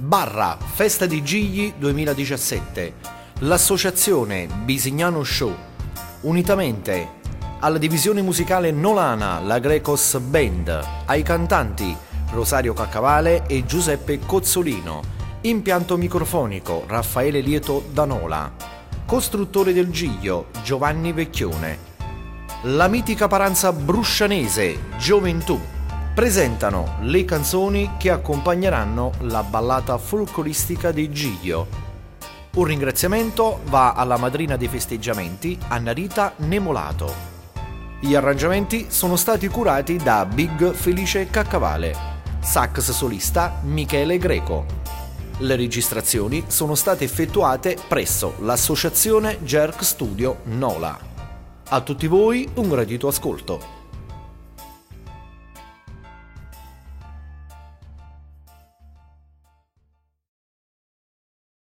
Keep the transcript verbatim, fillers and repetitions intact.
barra Festa di Gigli duemiladiciassette, l'associazione Bisignano Show, unitamente alla divisione musicale Nolana, la Grecos Band, ai cantanti Rosario Caccavale e Giuseppe Cozzolino, impianto microfonico Raffaele Lieto Danola, costruttore del Giglio Giovanni Vecchione, la mitica paranza bruscianese Gioventù presentano le canzoni che accompagneranno la ballata folcloristica di Giglio. Un ringraziamento va alla madrina dei festeggiamenti, Annarita Nemolato. Gli arrangiamenti sono stati curati da Big Felice Caccavale, sax solista Michele Greco. Le registrazioni sono state effettuate presso l'associazione Jerk Studio Nola. A tutti voi un gradito ascolto.